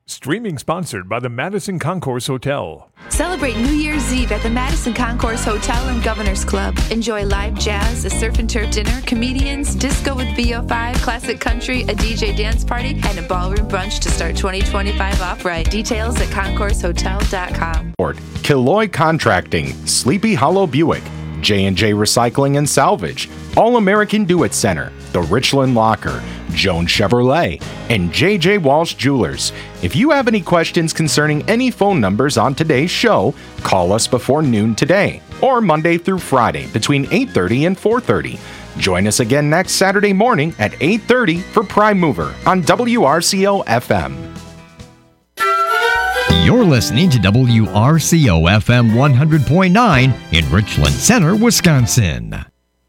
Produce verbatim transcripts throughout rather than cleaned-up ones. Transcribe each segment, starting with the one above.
Streaming sponsored by the Madison Concourse Hotel. Celebrate New Year's Eve at the Madison Concourse Hotel and Governor's Club. Enjoy live jazz, a surf and turf dinner, comedians, disco with V O five, classic country, a D J dance party, and a ballroom brunch to start twenty twenty-five off right. Details at concourse hotel dot com. Killoy Contracting, Sleepy Hollow Buick, J and J Recycling and Salvage, All-American Do-It Center, The Richland Locker, Jones Chevrolet, and J J Walsh Jewelers. If you have any questions concerning any phone numbers on today's show, call us before noon today or Monday through Friday between eight thirty and four thirty. Join us again next Saturday morning at eight thirty for Prime Mover on W R C O F M. You're listening to W R C O F M one hundred point nine in Richland Center, Wisconsin.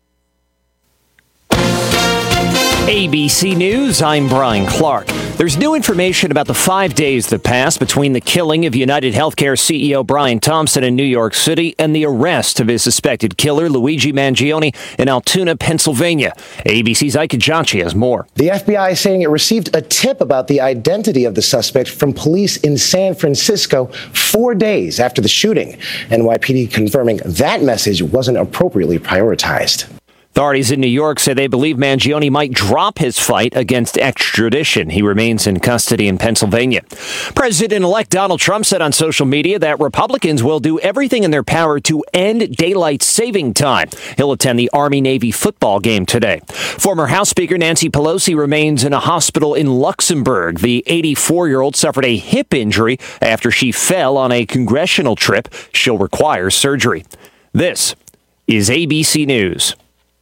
A B C News, I'm Brian Clark. There's new information about the five days that passed between the killing of United Healthcare C E O Brian Thompson in New York City and the arrest of his suspected killer, Luigi Mangione, in Altoona, Pennsylvania. A B C's Ike Giacchi has more. The F B I is saying it received a tip about the identity of the suspect from police in San Francisco four days after the shooting. N Y P D confirming that message wasn't appropriately prioritized. Authorities in New York say they believe Mangione might drop his fight against extradition. He remains in custody in Pennsylvania. President-elect Donald Trump said on social media that Republicans will do everything in their power to end daylight saving time. He'll attend the Army-Navy football game today. Former House Speaker Nancy Pelosi remains in a hospital in Luxembourg. The eighty-four-year-old suffered a hip injury after she fell on a congressional trip. She'll require surgery. This is A B C News.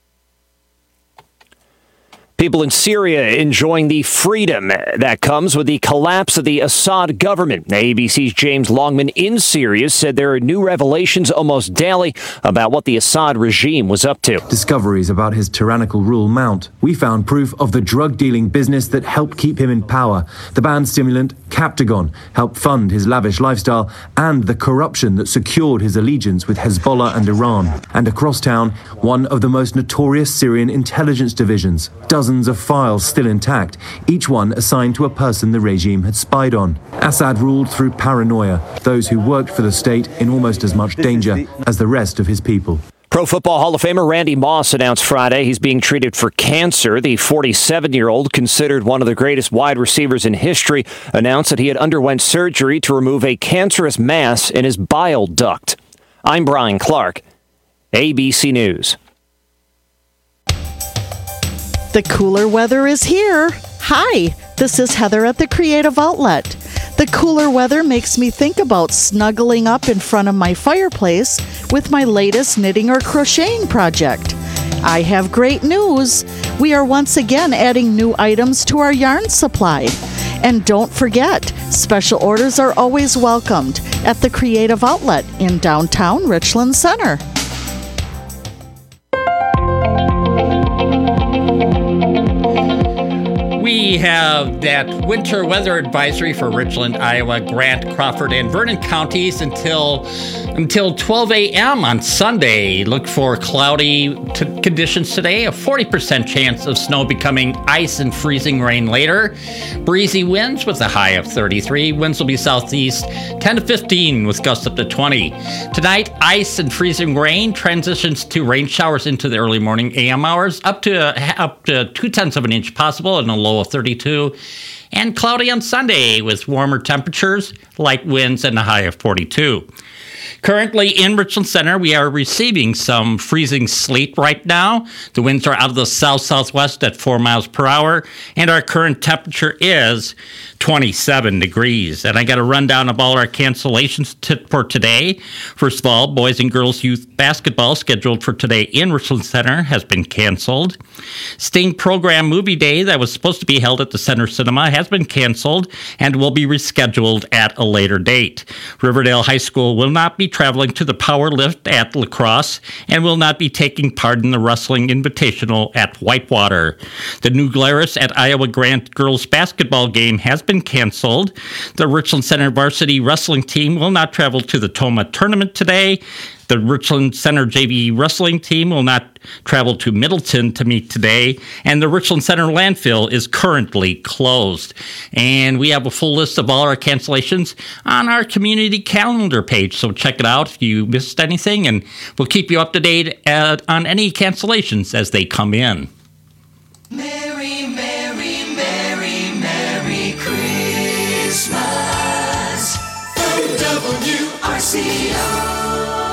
People in Syria enjoying the freedom that comes with the collapse of the Assad government. A B C's James Longman in Syria said there are new revelations almost daily about what the Assad regime was up to. Discoveries about his tyrannical rule mount. We found proof of the drug-dealing business that helped keep him in power. The banned stimulant, Captagon, helped fund his lavish lifestyle, and the corruption that secured his allegiance with Hezbollah and Iran. And across town, one of the most notorious Syrian intelligence divisions. Dozens of files still intact, each one assigned to a person the regime had spied on. Assad ruled through paranoia, those who worked for the state in almost as much danger as the rest of his people. Pro Football Hall of Famer Randy Moss announced Friday he's being treated for cancer. The forty-seven-year-old, considered one of the greatest wide receivers in history, announced that he had underwent surgery to remove a cancerous mass in his bile duct. I'm Brian Clark, A B C News. The cooler weather is here. Hi, this is Heather at the Creative Outlet. The cooler weather makes me think about snuggling up in front of my fireplace with my latest knitting or crocheting project. I have great news. We are once again adding new items to our yarn supply. And don't forget, special orders are always welcomed at the Creative Outlet in downtown Richland Center. We have that winter weather advisory for Richland, Iowa, Grant, Crawford, and Vernon counties until until twelve a.m. on Sunday. Look for cloudy t- conditions today, a forty percent chance of snow becoming ice and freezing rain later. Breezy winds with a high of thirty-three. Winds will be southeast ten to fifteen with gusts up to twenty. Tonight, ice and freezing rain transitions to rain showers into the early morning A M hours, up to up to two-tenths of an inch possible and a low of thirty-two. And cloudy on Sunday with warmer temperatures, light winds, and a high of forty-two. Currently in Richland Center, we are receiving some freezing sleet right now. The winds are out of the south-southwest at four miles per hour, and our current temperature is twenty-seven degrees. And I got a rundown of all our cancellations t- for today. First of all, boys and girls youth basketball scheduled for today in Richland Center has been canceled. Sting Program Movie Day that was supposed to be held at the Center Cinema has been canceled and will be rescheduled at a later date. Riverdale High School will not be traveling to the Power Lift at La Crosse and will not be taking part in the Wrestling Invitational at Whitewater. The New Glarus at Iowa Grant girls basketball game has been canceled. The Richland Center varsity wrestling team will not travel to the Toma tournament today. The Richland Center J V wrestling team will not travel to Middleton to meet today, and the Richland Center landfill is currently closed. And we have a full list of all our cancellations on our community calendar page, so check it out if you missed anything, and we'll keep you up to date uh, on any cancellations as they come in. Merry, Merry, Merry, Merry Christmas from W R C O.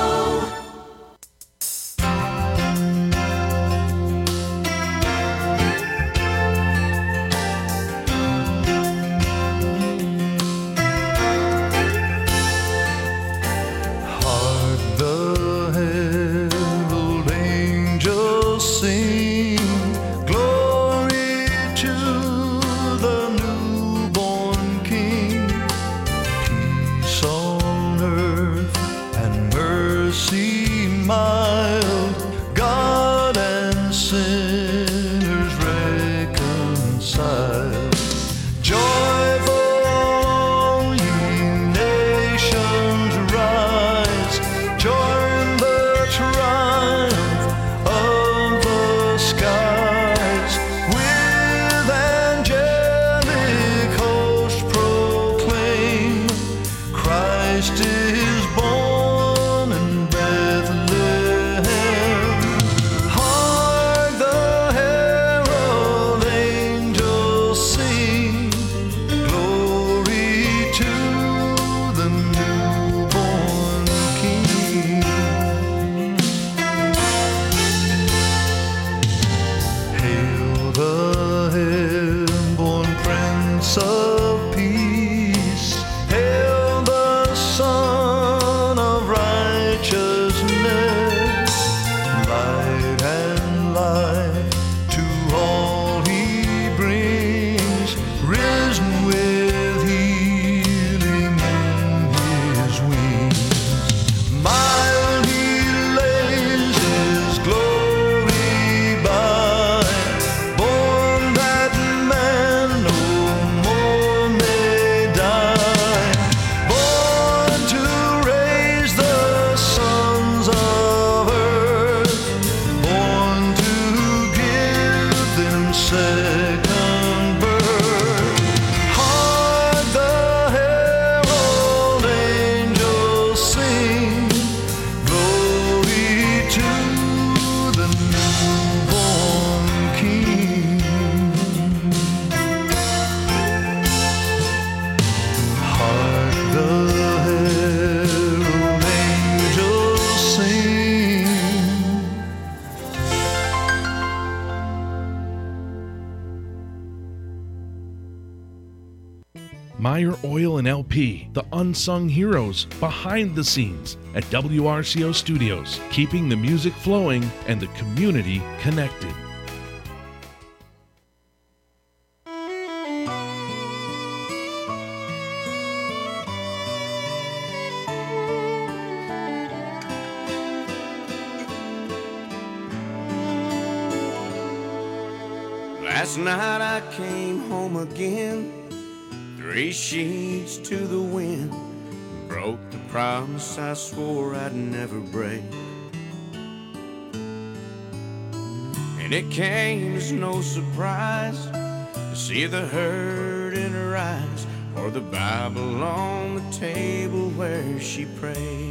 Meyer Oil and L P, the unsung heroes behind the scenes at W R C O Studios, keeping the music flowing and the community connected. Last night I came home again, three sheets to the wind, broke the promise I swore I'd never break. And it came as no surprise to see the hurt in her eyes, or the Bible on the table where she prayed.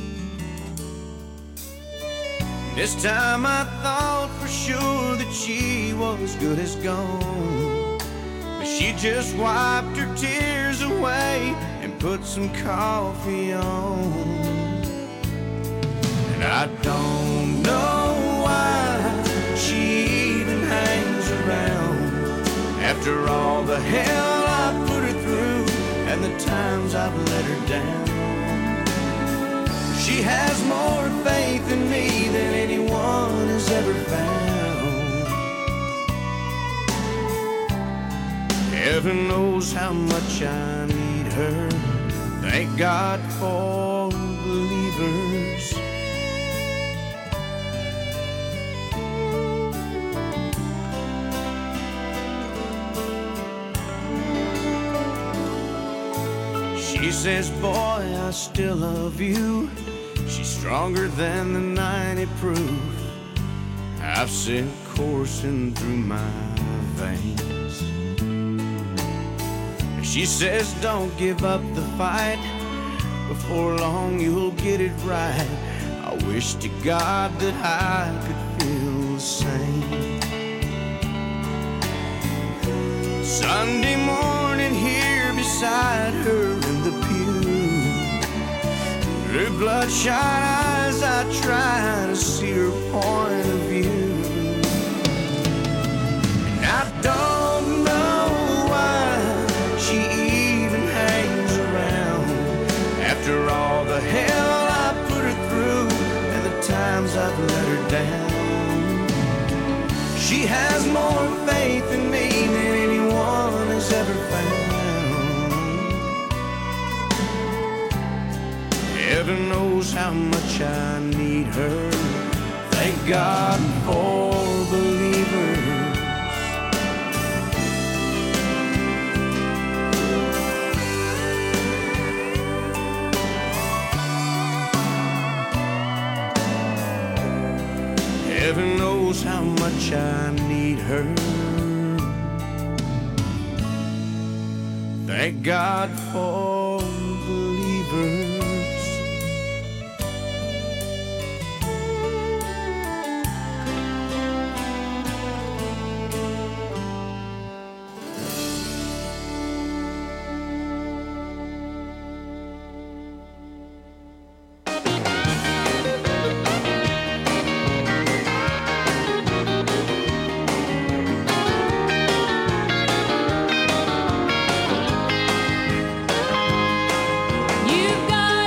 This time I thought for sure that she was good as gone, but she just wiped her tears away and put some coffee on. And I don't know why she even hangs around, after all the hell I put her through and the times I've let her down. She has more faith in me than anyone has ever found. Heaven knows how much I need her. Thank God for believers. She says, boy, I still love you. She's stronger than the ninety proof I've sent coursing through my veins. She says don't give up the fight, before long you'll get it right. I wish to God that I could feel the same. Sunday morning here beside her in the pew, her bloodshot eyes, I try to see her point of view. And I don't know why she even hangs around, after all the hell I put her through and the times I've let her down. She has more faith in me than anyone has ever found. Heaven knows how much I need her. Thank God for believers. Heaven knows how much I need her. Thank God for believers. You've got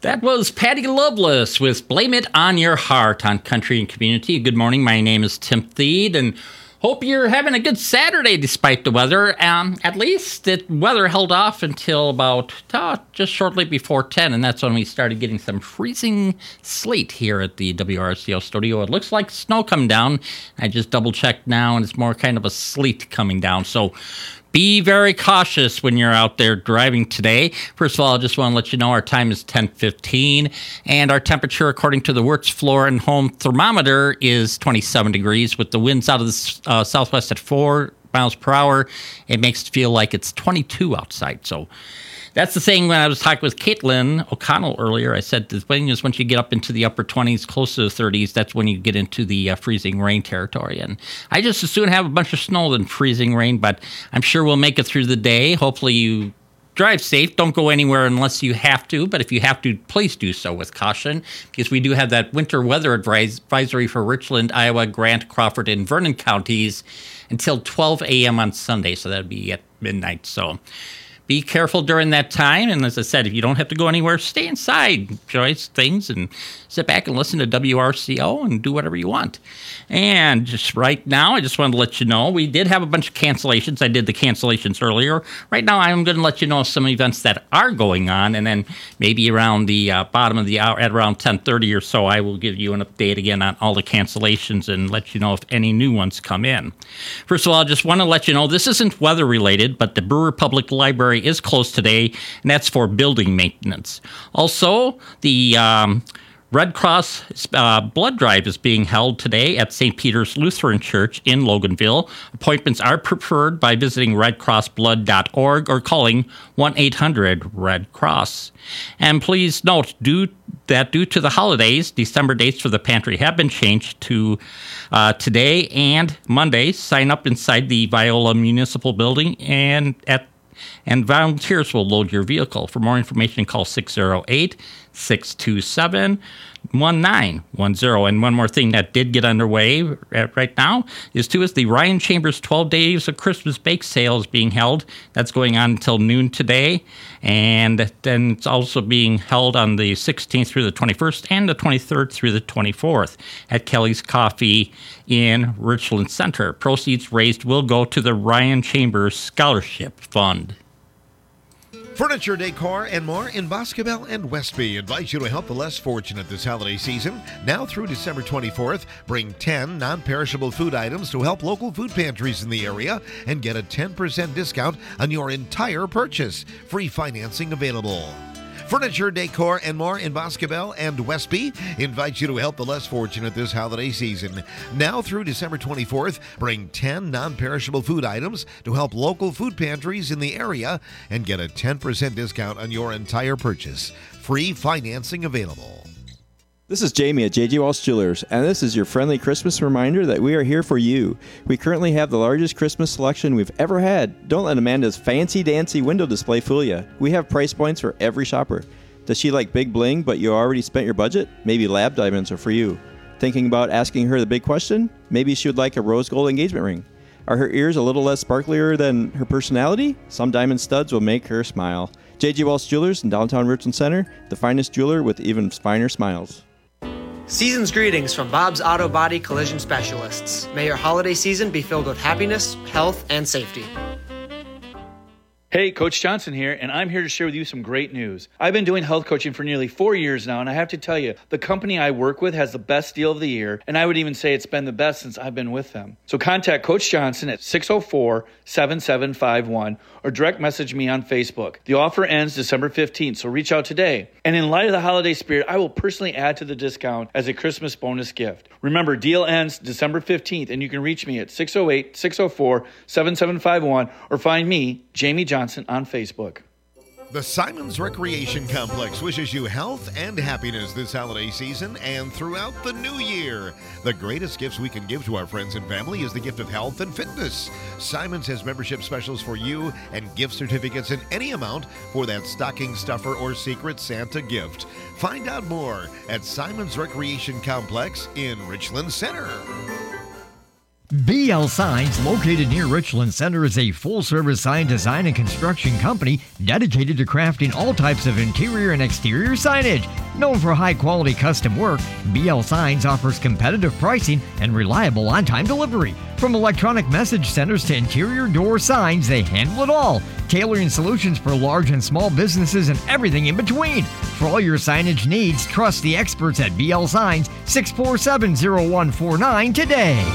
That was Patty Loveless with Blame It on Your Heart on Country and Community. Good morning. My name is Tim Thede, and hope you're having a good Saturday despite the weather. Um, at least the weather held off until about uh, just shortly before ten, and that's when we started getting some freezing sleet here at the W R C O studio. It looks like snow coming down. I just double-checked now, and it's more kind of a sleet coming down. So be very cautious when you're out there driving today. First of all, I just want to let you know our time is ten fifteen, and our temperature, according to the Wertz Floor and Home thermometer, is twenty-seven degrees, with the winds out of the uh, southwest at four miles per hour. It makes it feel like it's twenty-two outside. So that's the thing. When I was talking with Caitlin O'Connell earlier, I said the thing is once you get up into the upper twenties, close to the thirties, that's when you get into the uh, freezing rain territory. And I just as soon have a bunch of snow than freezing rain, but I'm sure we'll make it through the day. Hopefully you drive safe. Don't go anywhere unless you have to, but if you have to, please do so with caution, because we do have that winter weather advisory for Richland, Iowa, Grant, Crawford, and Vernon counties until twelve a.m. on Sunday, so that would be at midnight. So be careful during that time. And as I said, if you don't have to go anywhere, stay inside, enjoy things, and sit back and listen to W R C O and do whatever you want. And just right now, I just wanted to let you know, we did have a bunch of cancellations. I did the cancellations earlier. Right now, I'm going to let you know some events that are going on, and then maybe around the uh, bottom of the hour, at around ten thirty or so, I will give you an update again on all the cancellations and let you know if any new ones come in. First of all, I just want to let you know, this isn't weather-related, but the Brewer Public Library is closed today, and that's for building maintenance. Also, the Um, Red Cross uh, blood drive is being held today at Saint Peter's Lutheran Church in Loganville. Appointments are preferred by visiting red cross blood dot org or calling one eight hundred red cross. And please note due, that due to the holidays, December dates for the pantry have been changed to uh, today and Monday. Sign up inside the Viola Municipal Building and at and volunteers will load your vehicle. For more information, call six oh eight, six two seven, one nine one oh. And one more thing that did get underway right now is, too, is the Ryan Chambers twelve Days of Christmas Bake Sale is being held. That's going on until noon today. And then it's also being held on the sixteenth through the twenty-first and the twenty-third through the twenty-fourth at Kelly's Coffee in Richland Center. Proceeds raised will go to the Ryan Chambers Scholarship Fund. Furniture, decor, and more in Boscobel and Westby invites you to help the less fortunate this holiday season. Now through December twenty-fourth, bring ten non-perishable food items to help local food pantries in the area and get a ten percent discount on your entire purchase. Free financing available. Furniture, decor, and more in Boscobel and Westby invites you to help the less fortunate this holiday season. Now through December twenty-fourth, bring ten non-perishable food items to help local food pantries in the area and get a ten percent discount on your entire purchase. Free financing available. This is Jamie at J J Walsh Jewelers, and this is your friendly Christmas reminder that we are here for you. We currently have the largest Christmas selection we've ever had. Don't let Amanda's fancy-dancy window display fool you. We have price points for every shopper. Does she like big bling, but you already spent your budget? Maybe lab diamonds are for you. Thinking about asking her the big question? Maybe she would like a rose gold engagement ring. Are her ears a little less sparklier than her personality? Some diamond studs will make her smile. J J Walsh Jewelers in downtown Richland Center, the finest jeweler with even finer smiles. Season's greetings from Bob's Auto Body Collision Specialists. May your holiday season be filled with happiness, health, and safety. Hey, Coach Johnson here, and I'm here to share with you some great news. I've been doing health coaching for nearly four years now, and I have to tell you, the company I work with has the best deal of the year, and I would even say it's been the best since I've been with them. So contact Coach Johnson at six oh four, seven seven five one or direct message me on Facebook. The offer ends December fifteenth, so reach out today. And in light of the holiday spirit, I will personally add to the discount as a Christmas bonus gift. Remember, deal ends December fifteenth, and you can reach me at six oh eight, six oh four, seven seven five one or find me, Jamie Johnson, on Facebook. The Simons Recreation Complex wishes you health and happiness this holiday season and throughout the new year. The greatest gifts we can give to our friends and family is the gift of health and fitness. Simons has membership specials for you and gift certificates in any amount for that stocking stuffer or Secret Santa gift. Find out more at Simons Recreation Complex in Richland Center. B L Signs, located near Richland Center, is a full-service sign design and construction company dedicated to crafting all types of interior and exterior signage. Known for high-quality custom work, B L Signs offers competitive pricing and reliable on-time delivery. From electronic message centers to interior door signs, they handle it all, tailoring solutions for large and small businesses and everything in between. For all your signage needs, trust the experts at B L Signs, six four seven, zero one four nine today.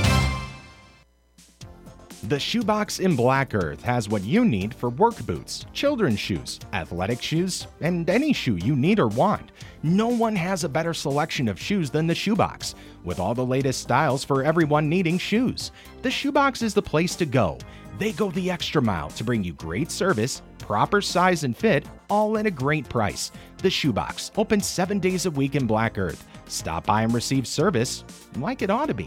The Shoebox in Black Earth has what you need for work boots, children's shoes, athletic shoes, and any shoe you need or want. No one has a better selection of shoes than the Shoebox, with all the latest styles for everyone needing shoes. The Shoebox is the place to go. They go the extra mile to bring you great service, proper size and fit, all at a great price. The Shoebox, open seven days a week in Black Earth. Stop by and receive service like it ought to be.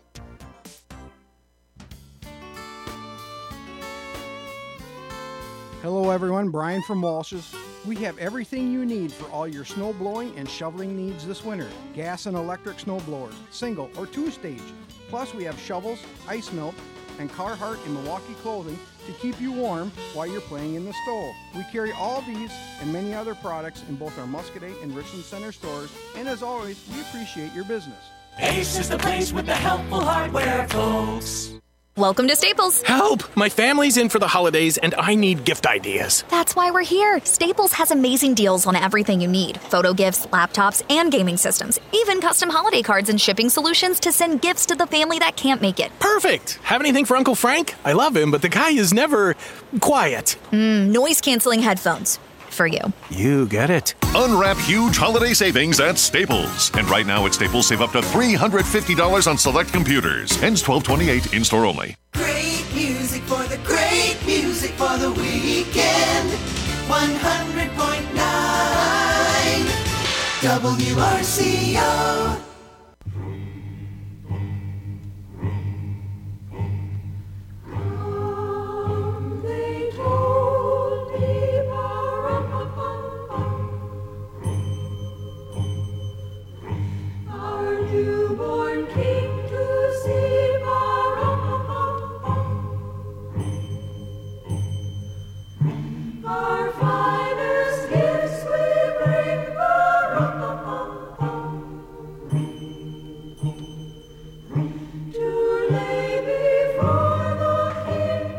Hello everyone, Brian from Walsh's. We have everything you need for all your snow blowing and shoveling needs this winter. Gas and electric snow blowers, single or two-stage. Plus we have shovels, ice melt, and Carhartt and Milwaukee clothing to keep you warm while you're playing in the snow. We carry all these and many other products in both our Muscoda and Richland Center stores, and as always, we appreciate your business. Ace is the place with the helpful hardware, folks. Welcome to Staples. Help! My family's in for the holidays and I need gift ideas. That's why we're here. Staples has amazing deals on everything you need. Photo gifts, laptops, and gaming systems. Even custom holiday cards and shipping solutions to send gifts to the family that can't make it. Perfect! Have anything for Uncle Frank? I love him, but the guy is never quiet. Mm, noise-canceling headphones. For you. You get it. Unwrap huge holiday savings at Staples. And right now at Staples, save up to three hundred fifty dollars on select computers. Ends twelve twenty-eight, in-store only. Great music for the great music for the weekend. one hundred point nine W R C O. Newborn king to see our finest gifts we bring to lay before the king.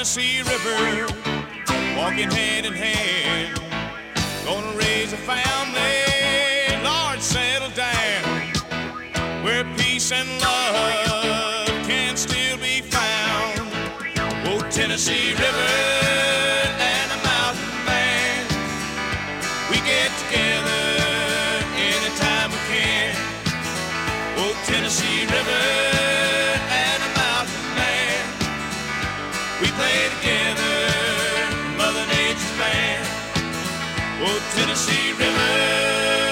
Tennessee River, walking hand in hand. Gonna raise a family, Lord, settle down, where peace and love can still be found. Oh, Tennessee River and a mountain man, we get together anytime we can. Oh, Tennessee River and a mountain man, we play together, Mother Nature's band. Oh, Tennessee River.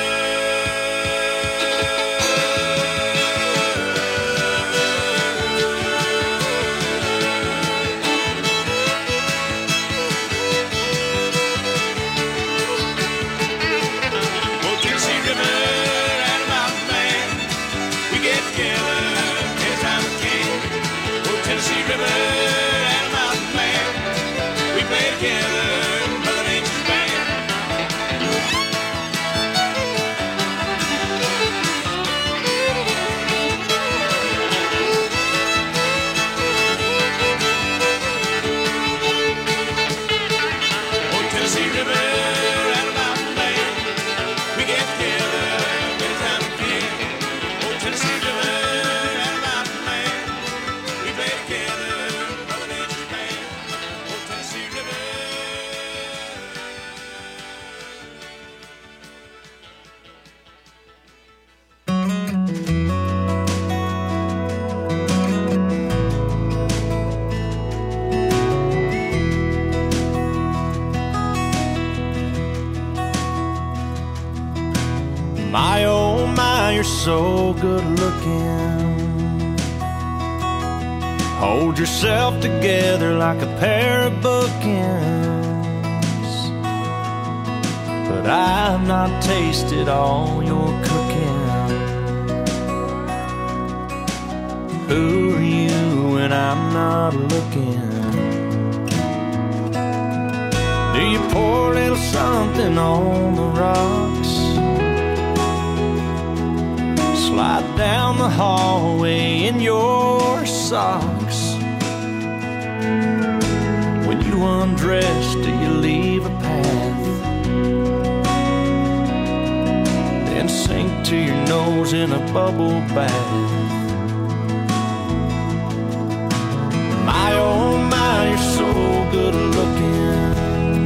My oh my, you're so good looking. Hold yourself together like a pair of bookends. But I've not tasted all your cooking. Who are you when I'm not looking? Do you pour a little something on the rocks? Slide down the hallway in your socks. When you undress, do you leave a path? Then sink to your nose in a bubble bath. My oh my, you're so good looking.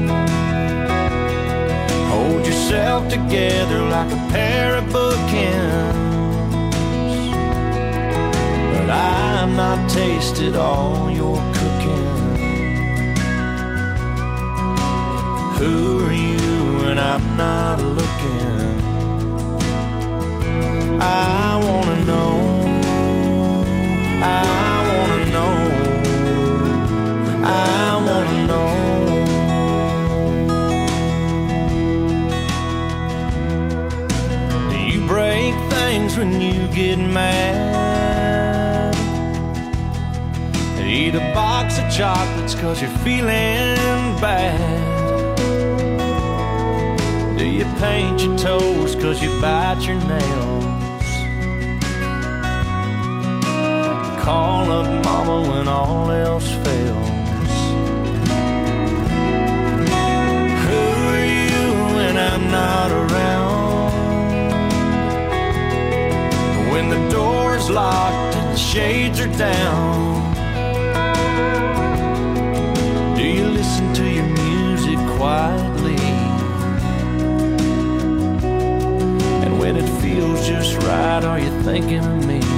Hold yourself together like a pair of bookends. But I've not tasted all your cooking. Who are you when I'm not looking? I wanna know, I wanna know, I wanna know. Do you break things when you get mad? Eat a box of chocolates cause you're feeling bad? Do you paint your toes cause you bite your nails? Call up mama when all else fails. Who are you when I'm not around? When the door's locked and the shades are down, do you listen to your music quietly? And when it feels just right, are you thinking of me?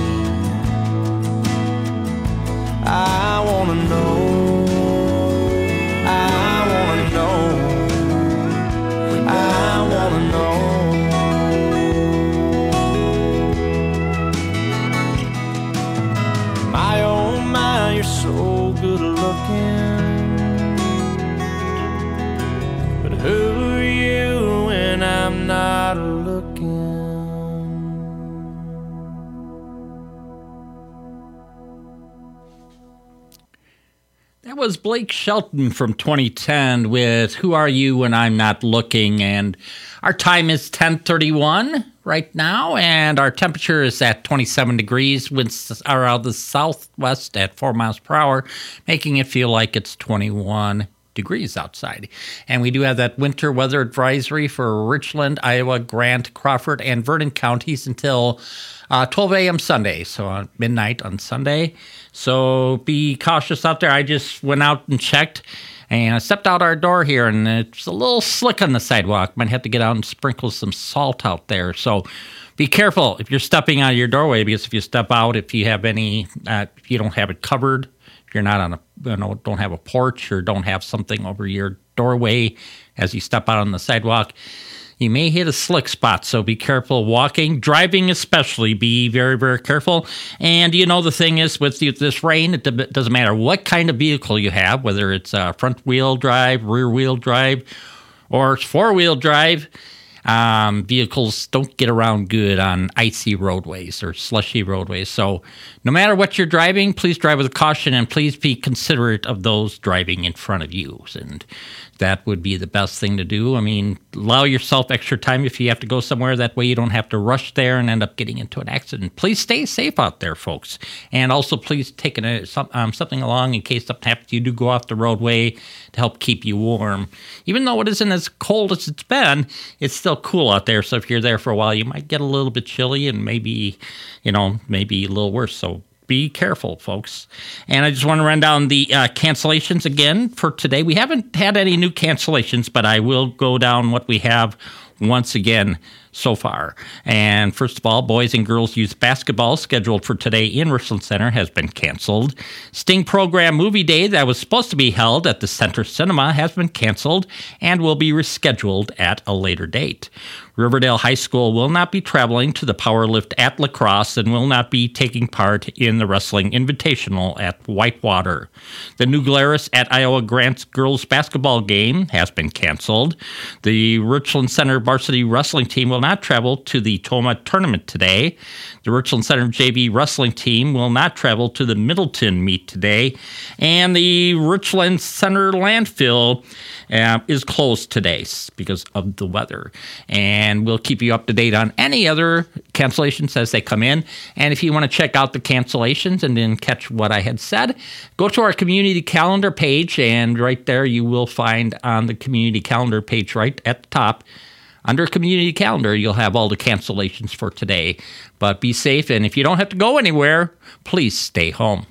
I wanna know, I wanna know, I wanna know. My oh my, you're so good looking. But who are you when I'm not looking? That was Blake Shelton from twenty ten with Who Are You When I'm Not Looking? And our time is ten thirty-one. right now, and our temperature is at twenty-seven degrees. Winds are out of the southwest at four miles per hour, making it feel like it's twenty-one degrees outside. And we do have that winter weather advisory for Richland, Iowa, Grant, Crawford, and Vernon counties until uh, twelve a.m. Sunday, so on midnight on Sunday. So be cautious out there. I just went out and checked, and I stepped out our door here, and it's a little slick on the sidewalk. Might have to get out and sprinkle some salt out there. So be careful if you're stepping out of your doorway, because if you step out, if you have any, uh, if you don't have it covered, if you're not on a, you know, don't have a porch or don't have something over your doorway as you step out on the sidewalk, you may hit a slick spot. So be careful walking, driving especially. Be very, very careful. And, you know, the thing is with this rain, it doesn't matter what kind of vehicle you have, whether it's a front-wheel drive, rear-wheel drive, or four-wheel drive. Um, vehicles don't get around good on icy roadways or slushy roadways. So no matter what you're driving, please drive with caution, and please be considerate of those driving in front of you. And that would be the best thing to do. I mean, allow yourself extra time if you have to go somewhere. That way you don't have to rush there and end up getting into an accident. Please stay safe out there, folks. And also please take a, some, um, something along in case something happens. You do go off the roadway to help keep you warm. Even though it isn't as cold as it's been, it's still cool out there. So if you're there for a while, you might get a little bit chilly and maybe, you know, maybe a little worse. So be careful, folks. And I just want to run down the uh, cancellations again for today. We haven't had any new cancellations, but I will go down what we have once again so far. And first of all, boys and girls youth basketball scheduled for today in Richland Center has been canceled. Sting Program Movie Day that was supposed to be held at the Center Cinema has been canceled and will be rescheduled at a later date. Riverdale High School will not be traveling to the Powerlift at La Crosse and will not be taking part in the Wrestling Invitational at Whitewater. The New Glarus at Iowa Grant's girls basketball game has been canceled. The Richland Center varsity wrestling team will not travel to the Toma tournament today. The Richland Center J V wrestling team will not travel to the Middleton meet today. And the Richland Center landfill uh, is closed today because of the weather. And we'll keep you up to date on any other cancellations as they come in. And if you want to check out the cancellations and then catch what I had said, go to our community calendar page. And right there you will find on the community calendar page right at the top, under community calendar, you'll have all the cancellations for today. But be safe, and if you don't have to go anywhere, please stay home.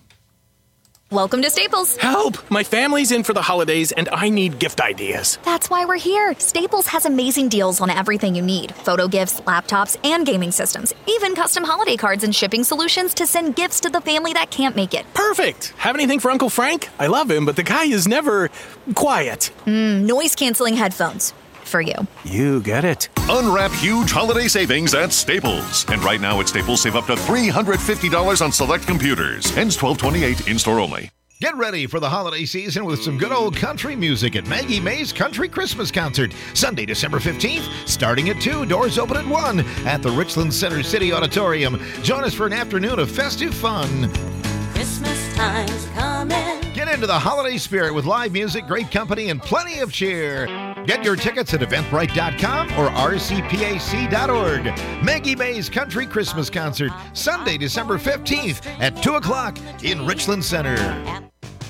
Welcome to Staples. Help! My family's in for the holidays, and I need gift ideas. That's why we're here. Staples has amazing deals on everything you need. Photo gifts, laptops, and gaming systems. Even custom holiday cards and shipping solutions to send gifts to the family that can't make it. Perfect! Have anything for Uncle Frank? I love him, but the guy is never quiet. Mm, noise-canceling headphones. For you. You get it. Unwrap huge holiday savings at Staples. And right now at Staples, save up to three hundred fifty dollars on select computers. Ends twelve twenty-eight in-store only. Get ready for the holiday season with some good old country music at Maggie Mae's Country Christmas Concert, Sunday, December fifteenth, starting at two, doors open at one, at the Richland Center City Auditorium. Join us for an afternoon of festive fun. Christmas time's coming. Get into the holiday spirit with live music, great company, and plenty of cheer. Get your tickets at eventbrite dot com or r c p a c dot org. Maggie Mae's Country Christmas Concert, Sunday, December fifteenth at two o'clock in Richland Center.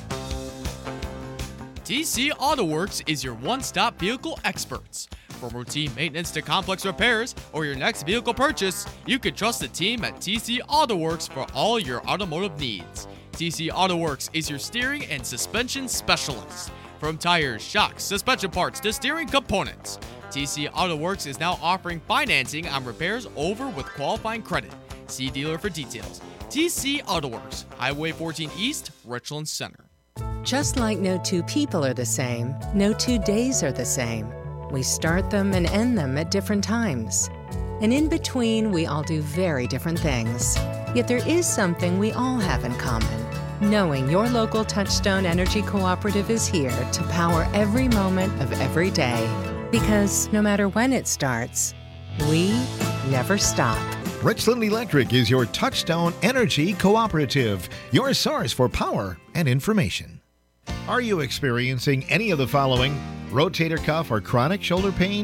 T C Auto Works is your one-stop vehicle experts. From routine maintenance to complex repairs or your next vehicle purchase, you can trust the team at T C Auto Works for all your automotive needs. T C Auto Works is your steering and suspension specialist. From tires, shocks, suspension parts to steering components, T C Auto Works is now offering financing on repairs over with qualifying credit. See dealer for details. T C Auto Works, Highway fourteen East, Richland Center. Just like no two people are the same, no two days are the same. We start them and end them at different times. And in between, we all do very different things. Yet there is something we all have in common. Knowing your local Touchstone Energy Cooperative is here to power every moment of every day. Because no matter when it starts, we never stop. Richland Electric is your Touchstone Energy Cooperative, your source for power and information. Are you experiencing any of the following? Rotator cuff or chronic shoulder pain?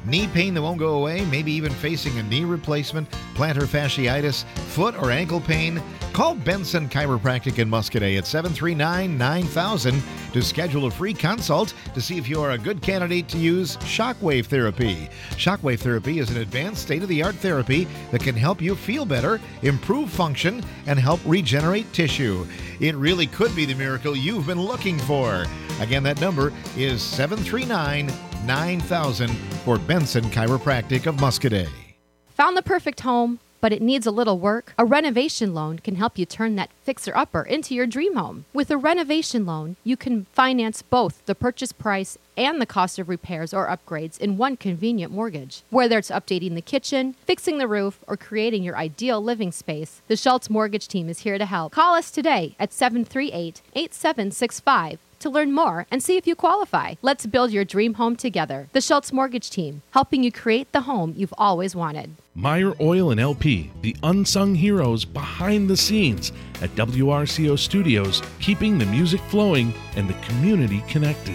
knee pain that won't go away, maybe even facing a knee replacement, plantar fasciitis, foot or ankle pain? Call Benson Chiropractic in Muscadet at seven three nine, nine thousand to schedule a free consult to see if you are a good candidate to use shockwave therapy. Shockwave therapy is an advanced state-of-the-art therapy that can help you feel better, improve function, and help regenerate tissue. It really could be the miracle you've been looking for. Again, that number is seven three nine, nine thousand for Benson Chiropractic of Muscadet. Found the perfect home, but it needs a little work? A renovation loan can help you turn that fixer-upper into your dream home. With a renovation loan, you can finance both the purchase price and the cost of repairs or upgrades in one convenient mortgage. Whether it's updating the kitchen, fixing the roof, or creating your ideal living space, the Schultz Mortgage Team is here to help. Call us today at seven three eight, eight seven six five to learn more and see if you qualify. Let's build your dream home together. The Schultz Mortgage Team, helping you create the home you've always wanted. Meyer Oil and L P, the unsung heroes behind the scenes at W R C O Studios, keeping the music flowing and the community connected.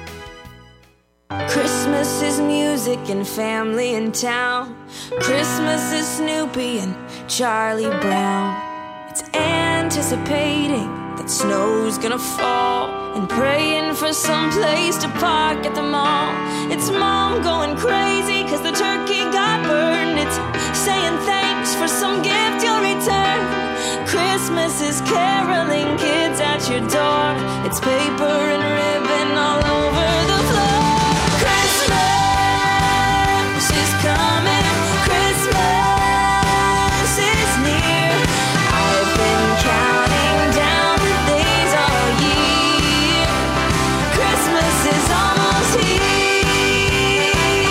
Christmas is music and family in town. Christmas is Snoopy and Charlie Brown. It's anticipating that snow's gonna fall and praying for some place to park at the mall. It's mom going crazy cause the turkey got burned. It's saying thanks for some gift you'll return. Christmas is caroling kids at your door. It's paper and ribbon all over the floor. Christmas is coming, Christmas is near. I've been counting down the days all year. Christmas is almost here.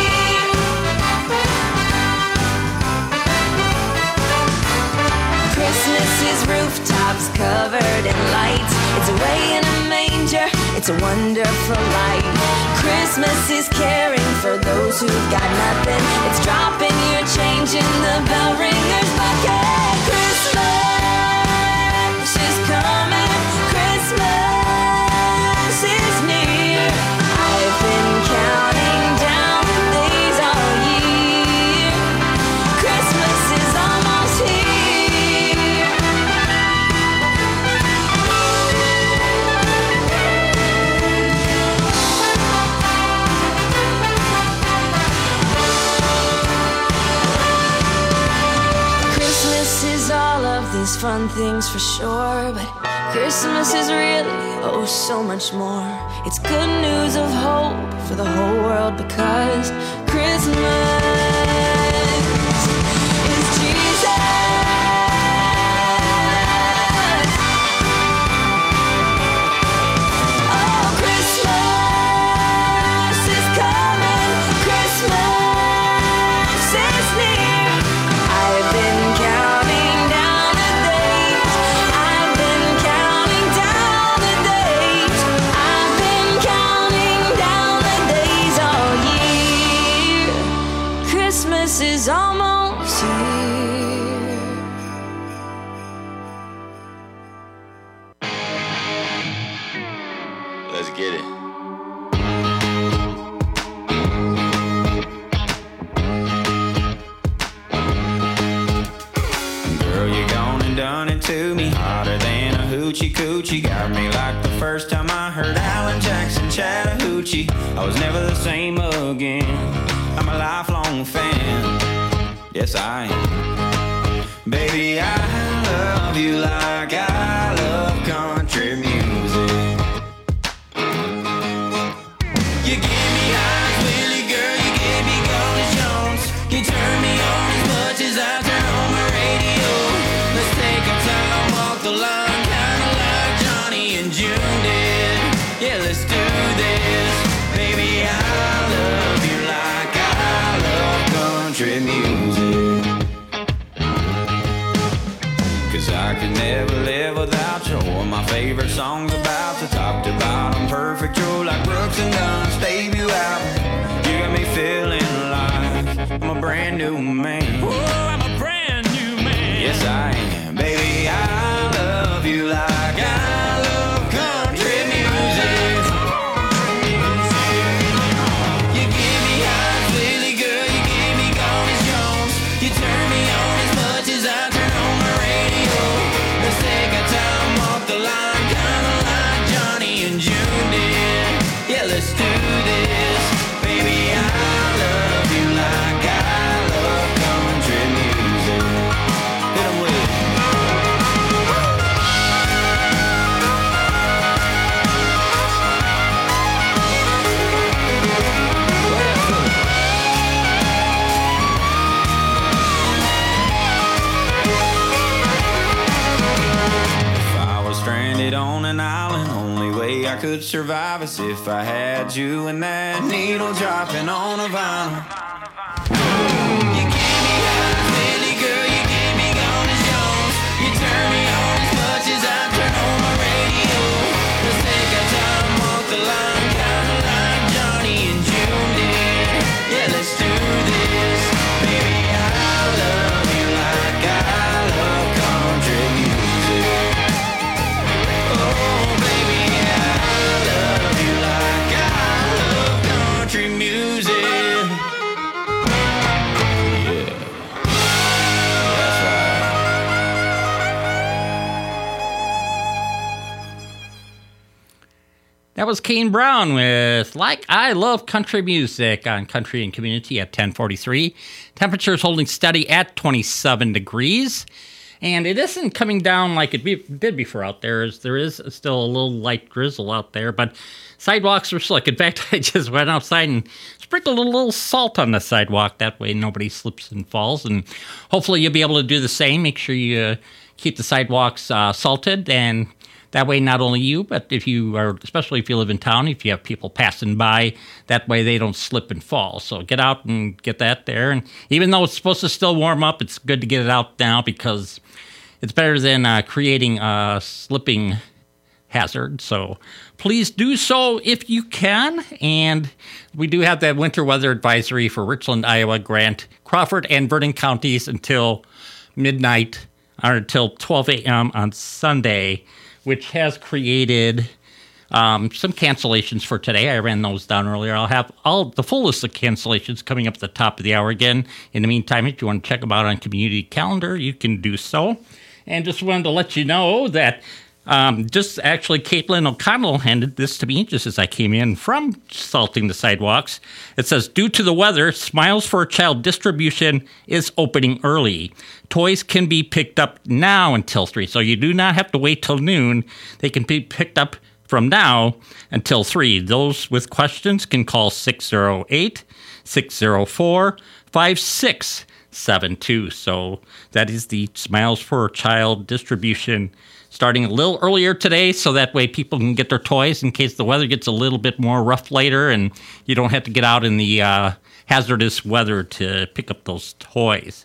Christmas is rooftops covered in lights. It's away in a manger, it's a wonderful light. Christmas is caring for those who've got nothing. It's dropping your change in the bell ringer's bucket. Christmas is coming, Christmas is near. I've been counting down the days all year. Christmas is almost here. Christmas is all of these fun things for sure, but Christmas is really, oh, so much more. It's good news of hope for the whole world because Christmas is Jesus. Oh, Christmas is coming, Christmas is near. I've been counting down the days. I've been counting down the days. I've been counting down the days all year. Christmas is almost here. Let's get it. Girl, you gone and done it to me, hotter than a hoochie coochie. Got me like the first time I heard Alan Jackson Chattahoochee. I was never the same again. I'm a lifelong fan. Yes, I am. Baby, I love you like I love country music. You give me eyes, Willie, girl, you give me Golden Jones. You turn me on as much as I turn on my radio. Let's take our time, walk the line, kinda like Johnny and June did. Yeah, let's do this. Baby, I love you like I love country music. Cause I could never live without you. Or my favorite songs about the top to bottom, perfect, you're like Brooks and Guns, debut album. You got me feeling like I'm a brand new man. Whoa, I'm a brand new man. Yes, I am. Baby, I love you like I love country music. You give me eyes, Lily girl, Yeah, let's do this. Baby, I love you like I love country music. Hit 'em with it. Stranded on an island, only way I could survive is if I had you and that needle dropping on a vinyl. You gave me eyes, Billy girl, you gave me Gone as Jones. You turn me on as much as I turn on my radio. Let's take our time, walk the line, kinda like Johnny and June did. Yeah, let's do this. Baby, I love you like I love country music. Oh, baby, I love you like I love country music. Yeah, that's right. That was Kane Brown with Like I Love Country Music on Country and Community at ten forty-three. Temperatures holding steady at twenty-seven degrees. And it isn't coming down like it be, did before out there. As there is still a little light drizzle out there, but sidewalks are slick. In fact, I just went outside and sprinkled a little salt on the sidewalk. That way nobody slips and falls. And hopefully you'll be able to do the same. Make sure you uh, keep the sidewalks uh, salted. And that way not only you, but if you are, especially if you live in town, if you have people passing by, that way they don't slip and fall. So get out and get that there. And even though it's supposed to still warm up, it's good to get it out now because it's better than uh, creating a slipping hazard. So please do so if you can. And we do have that winter weather advisory for Richland, Iowa, Grant, Crawford, and Vernon counties until midnight or until twelve a.m. on Sunday, which has created um, some cancellations for today. I ran those down earlier. I'll have all the full list of cancellations coming up at the top of the hour again. In the meantime, if you want to check them out on community calendar, you can do so. And just wanted to let you know that um, just actually Caitlin O'Connell handed this to me just as I came in from salting the sidewalks. It says, due to the weather, Smiles for a Child distribution is opening early. Toys can be picked up now until three, so you do not have to wait till noon. They can be picked up from now until three. Those with questions can call six oh eight, six oh four, five six seven two. So that is the Smiles for a Child distribution starting a little earlier today, so that way people can get their toys in case the weather gets a little bit more rough later and you don't have to get out in the uh, hazardous weather to pick up those toys.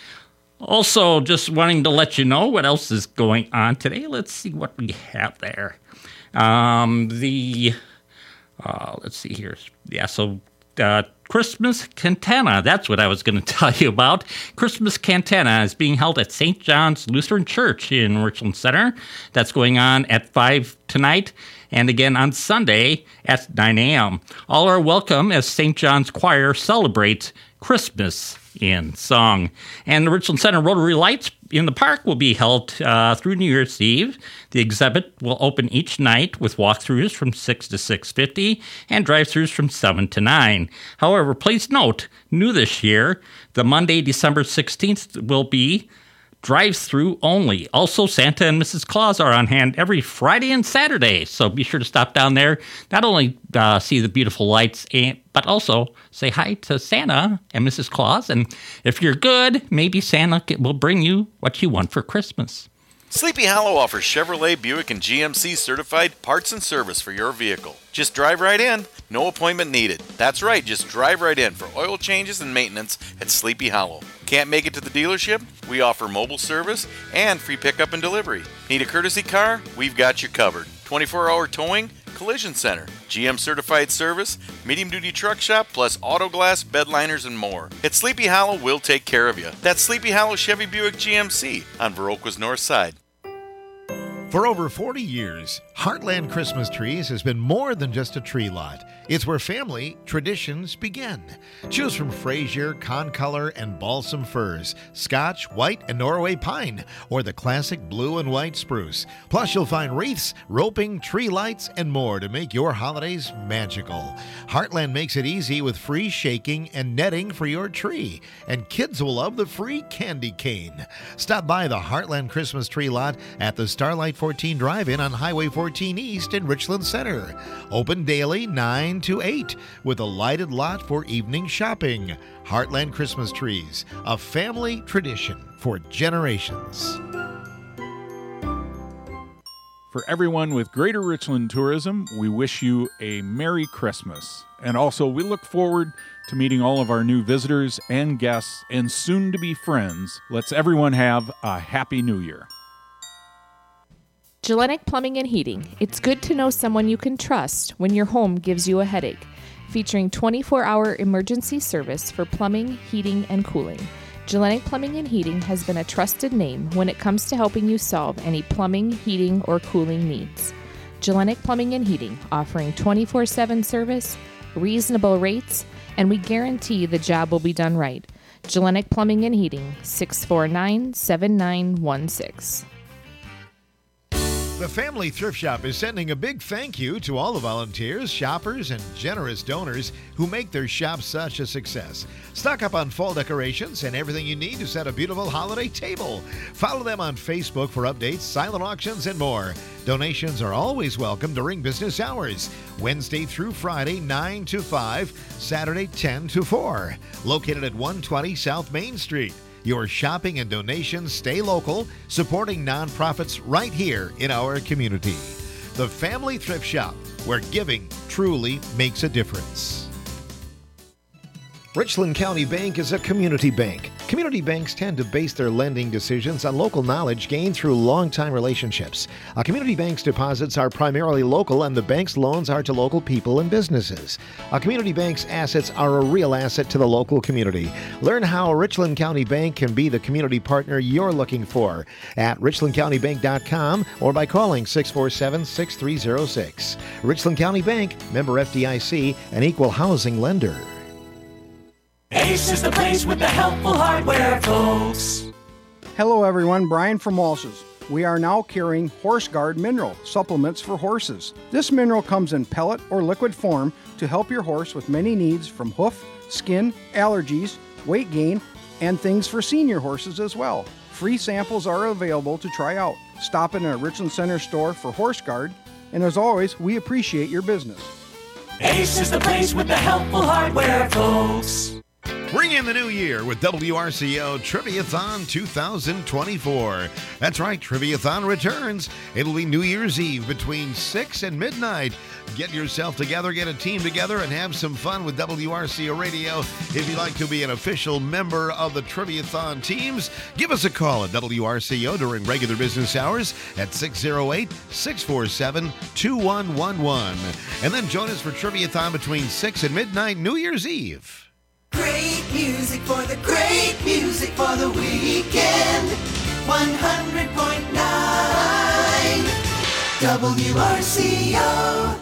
Also, just wanting to let you know what else is going on today. Let's see what we have there. Um, the, uh, let's see here. Yeah, so uh, Christmas Cantata. That's what I was going to tell you about. Christmas Cantata is being held at Saint John's Lutheran Church in Richland Center. That's going on at five tonight and again on Sunday at nine a.m. All are welcome as Saint John's Choir celebrates Christmas in song. And the Richland Center Rotary Lights in the Park will be held uh, through New Year's Eve. The exhibit will open each night with walkthroughs from six to six fifty and drive-throughs from seven to nine. However, please note, new this year, the Monday, December sixteenth will be drive-through only. Also, Santa and Missus Claus are on hand every Friday and Saturday, so be sure to stop down there. Not only uh, see the beautiful lights, and, but also say hi to Santa and Missus Claus. And if you're good, maybe Santa will bring you what you want for Christmas. Sleepy Hollow offers Chevrolet, Buick, and G M C certified parts and service for your vehicle. Just drive right in. No appointment needed. That's right, just drive right in for oil changes and maintenance at Sleepy Hollow. Can't make it to the dealership? We offer mobile service and free pickup and delivery. Need a courtesy car? We've got you covered. twenty-four hour towing, collision center, G M certified service, medium duty truck shop, plus auto glass, bed liners, and more. At Sleepy Hollow, we'll take care of you. That's Sleepy Hollow Chevy Buick G M C on Viroqua's north side. For over forty years, Heartland Christmas Trees has been more than just a tree lot. It's where family traditions begin. Choose from Fraser, Concolor, and Balsam firs, Scotch, White, and Norway pine, or the classic blue and white spruce. Plus, you'll find wreaths, roping, tree lights, and more to make your holidays magical. Heartland makes it easy with free shaking and netting for your tree. And kids will love the free candy cane. Stop by the Heartland Christmas Tree lot at the Starlight fourteen Drive-In on Highway fourteen East in Richland Center. Open daily nine to eight with a lighted lot for evening shopping. Heartland Christmas Trees, a family tradition for generations. For everyone with Greater Richland Tourism, we wish you a Merry Christmas. And also, we look forward to meeting all of our new visitors and guests and soon-to-be friends. Let's everyone have a Happy New Year. Gellenic Plumbing and Heating. It's good to know someone you can trust when your home gives you a headache. Featuring twenty-four hour emergency service for plumbing, heating, and cooling. Gellenic Plumbing and Heating has been a trusted name when it comes to helping you solve any plumbing, heating, or cooling needs. Gellenic Plumbing and Heating, offering twenty-four seven service, reasonable rates, and we guarantee the job will be done right. Gellenic Plumbing and Heating, six four nine, seven nine one six. The Family Thrift Shop is sending a big thank you to all the volunteers, shoppers, and generous donors who make their shop such a success. Stock up on fall decorations and everything you need to set a beautiful holiday table. Follow them on Facebook for updates, silent auctions, and more. Donations are always welcome during business hours. Wednesday through Friday, nine to five, Saturday, ten to four. Located at one twenty South Main Street. Your shopping and donations stay local, supporting nonprofits right here in our community. The Family Thrift Shop, where giving truly makes a difference. Richland County Bank is a community bank. Community banks tend to base their lending decisions on local knowledge gained through long-time relationships. A community bank's deposits are primarily local, and the bank's loans are to local people and businesses. A community bank's assets are a real asset to the local community. Learn how Richland County Bank can be the community partner you're looking for at richland county bank dot com or by calling six four seven, six three zero six. Richland County Bank, member F D I C, an equal housing lender. Ace is the place with the helpful hardware, folks. Hello everyone, Brian from Walsh's. We are now carrying Horse Guard Mineral supplements for horses. This mineral comes in pellet or liquid form to help your horse with many needs from hoof, skin, allergies, weight gain, and things for senior horses as well. Free samples are available to try out. Stop in a Richland Center store for Horse Guard, and as always, we appreciate your business. Ace is the place with the helpful hardware, folks. Bring in the new year with W R C O Triviathon two thousand twenty-four. That's right, Triviathon returns. It'll be New Year's Eve between six and midnight. Get yourself together, get a team together, and have some fun with W R C O Radio. If you'd like to be an official member of the Triviathon teams, give us a call at W R C O during regular business hours at six oh eight, six four seven, two one one one. And then join us for Triviathon between six and midnight New Year's Eve. Great music for the great music for the weekend. one hundred point nine W R C O.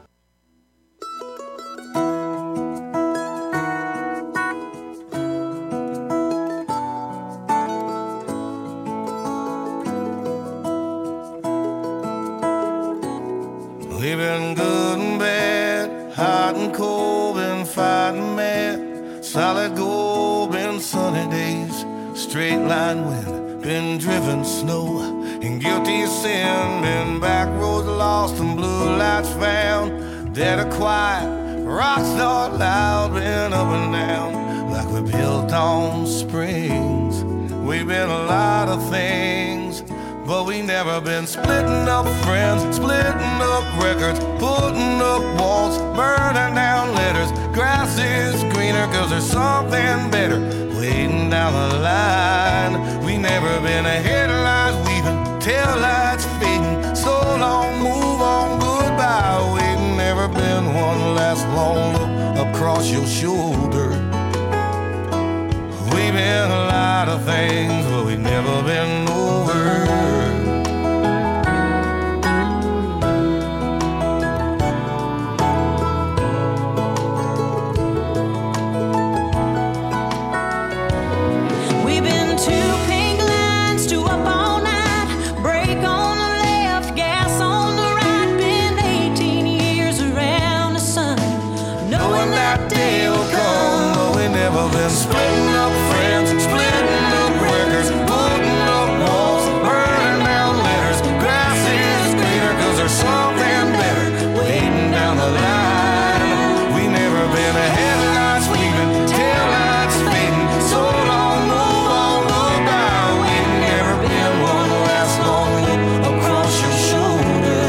We've been good and bad, hot and cold, been fighting mad. Solid gold, been sunny days, straight line wind, been driven snow, and guilty sin, been back roads lost and blue lights found, dead or quiet, rocks not loud, been up and down, like we built on springs. We've been a lot of things, but we never been splitting up friends, splitting up records, putting up walls, burning down letters. Grass is greener cause there's something better waiting down the line. We never been a headlights weaving, taillights fading. So long, move on, goodbye. We ain't never been one last long look across your shoulder. We've been a lot of things, but we've never been over. that day will come. But we never been splitting up friends, splitting up records, putting up walls, burning down letters. Grass is greener 'cause there's something better waiting down the line. We never been a headlights weaving, taillights fading. So long, move on, goodbye. We've never been one last long look across your shoulder.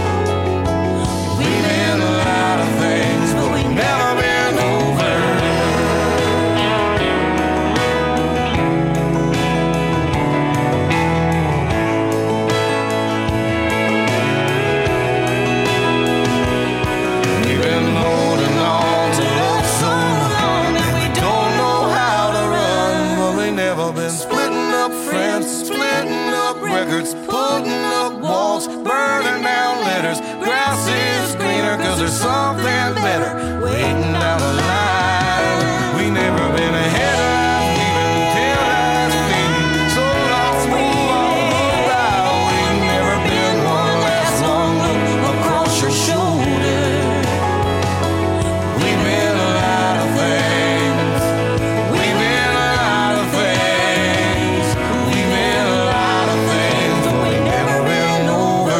We've been a lot of things, but we've never been over. We've been holding on to love so long that we don't know how to run. But we never been splitting up friends, splitting up records, putting up walls, burning down letters. Grass is greener 'cause there's something better waiting down the line. We never been ahead of even taillights fading. So long, move on, goodbye. We've never been one last long look across your shoulder. We've been a lot of things. We've been a lot of things. We've been a lot of things, but we've never been over.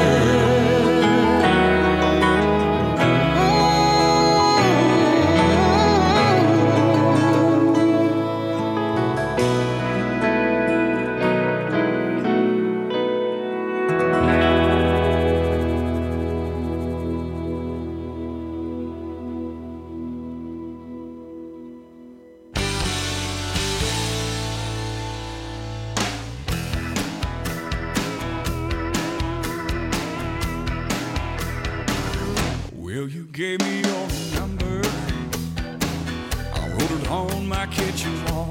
Well, you gave me your number. I wrote it on my kitchen wall.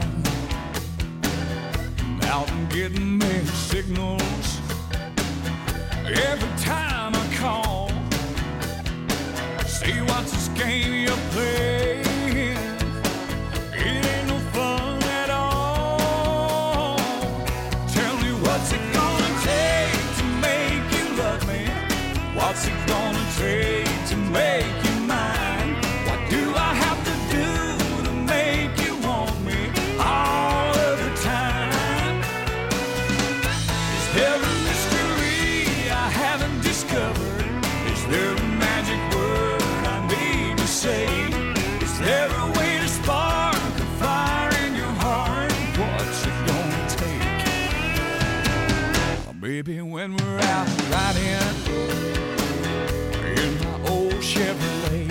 I'm out and getting mixed signals every time I call. Say, what's this game you're playing? It ain't no fun at all. Tell me, what's it gonna take to make you love me? What's it gonna take to make you mine? What do I have to do to make you want me all of the time? Is there a mystery I haven't discovered? Is there a magic word I need to say? Is there a way to spark a fire in your heart? What's it gonna take? Baby, when we're out riding in my old Chevrolet,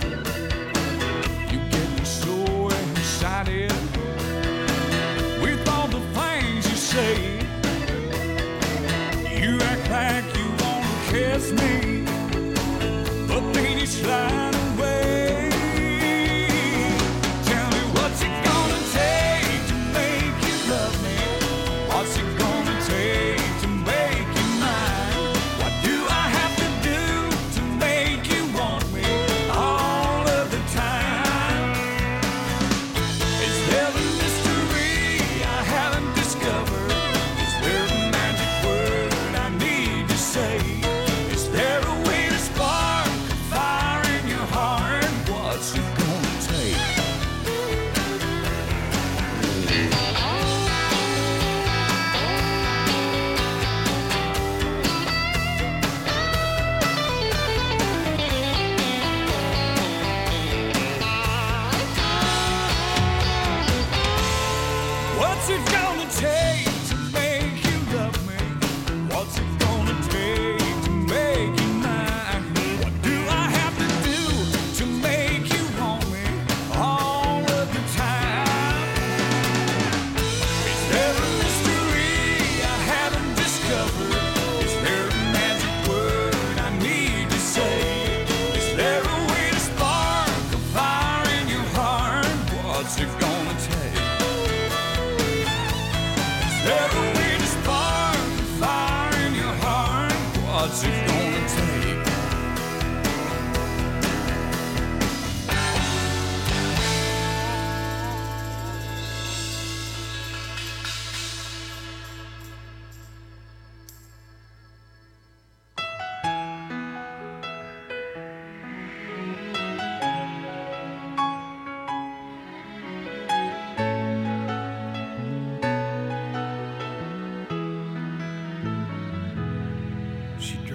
you get me so excited with all the things you say. You act like you wanna kiss me, but then you slide away. Tell me, what's it gonna take to make you love me? What's it gonna take to make you mine? What do I have to do to make you want me all of the time? Is there a mystery I haven't discovered? Is there a magic word I need to say? Is there a way to spark a fire in your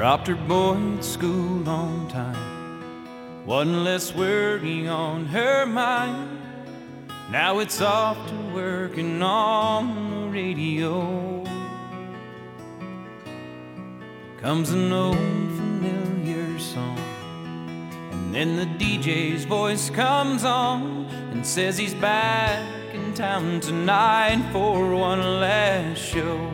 Dropped her boy at school on time. One less worry on her mind. Now it's off to working on the radio. Comes an old familiar song, and then the D J's voice comes on and says he's back in town tonight for one last show.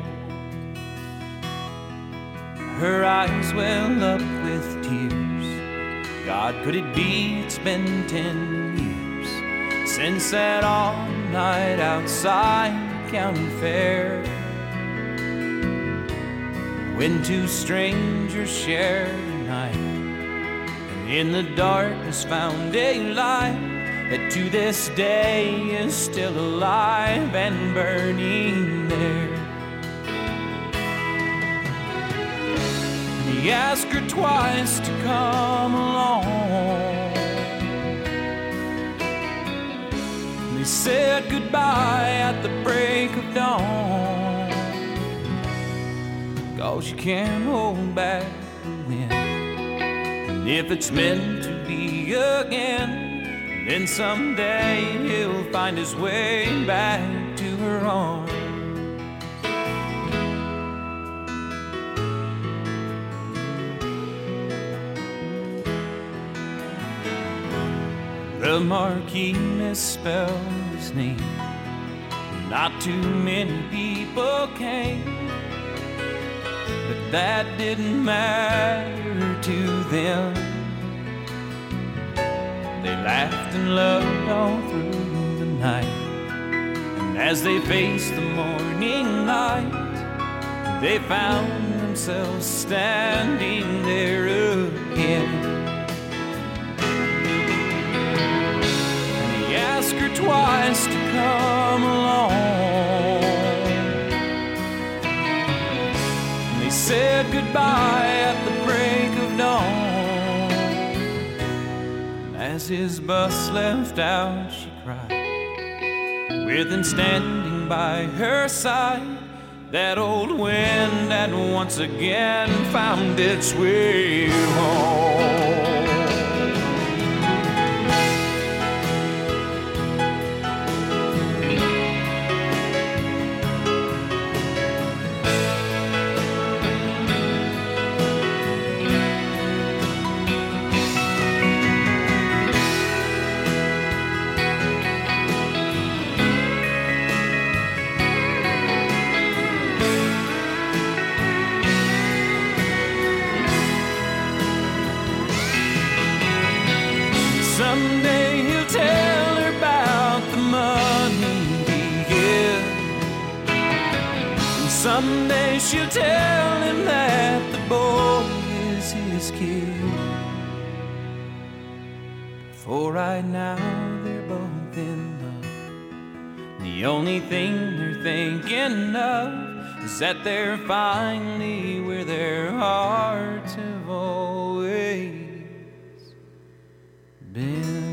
Her eyes well up with tears. God, could it be it's been ten years since that all-night outside county fair, when two strangers shared a night, and in the darkness found a light that to this day is still alive and burning there. He asked her twice to come along. They said goodbye at the break of dawn. 'Cause you can't hold back the wind, and if it's meant to be again, then someday he'll find his way back to her arms. The Marquis misspelled his name. Not too many people came, but that didn't matter to them. They laughed and loved all through the night, and as they faced the morning light, they found themselves standing there again. Ask her twice to come along. And they said goodbye at the break of dawn. As his bus left out, she cried, with him standing by her side. That old wind had once again found its way home. Someday he'll tell her about the money he hid, and someday she'll tell him that the boy is his kid. For right now they're both in love. The only thing they're thinking of is that they're finally where their hearts have always been.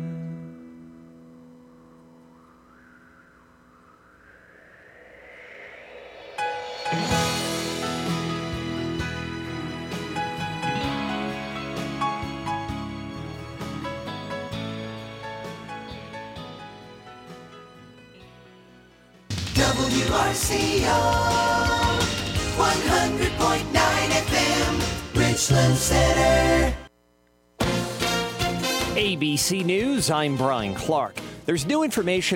W R C O one hundred point nine F M, Richland Center. A B C News, I'm Brian Clark. There's new information